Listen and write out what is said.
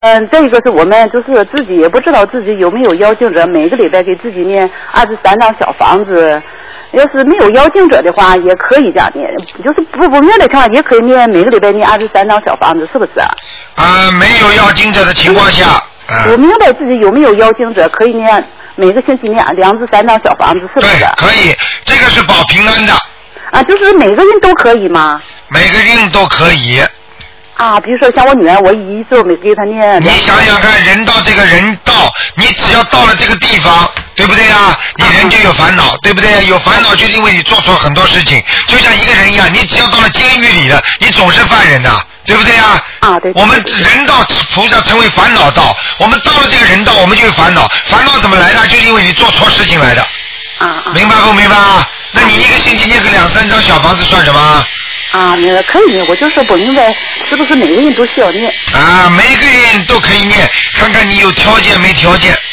再一个是我们就是自己也不知道自己有没有妖精者，每个礼拜给自己念23张小房子。要是没有妖精者的话，也可以这样念，就是不明白的情况也可以念，每个礼拜念23张小房子，是不是？ 没有妖精者的情况下， 我明白自己有没有妖精者，可以念每个星期念2至3张小房子，是不是？ 对，可以，这个是保平安的。 就是每个人都可以吗？ 每个人都可以。 比如说像我女儿，我一周每给她念。 你想想看，人到这个人道，你只要到了这个地方，对不对啊？你人就有烦恼，对不对？有烦恼就是因为你做错很多事情，就像一个人一样，你只要到了监狱里了，你总是犯人的，对不对啊？ 对。 我们人道菩萨成为烦恼道，我们到了这个人道，我们就有烦恼，烦恼怎么来的？就是因为你做错事情来的。明白不明白啊？那你一个星期念个2、3张小房子算什么？ 明白，可以念，我就是不明白是不是每个人都需要念。 每个人都可以念，看看你有条件没条件。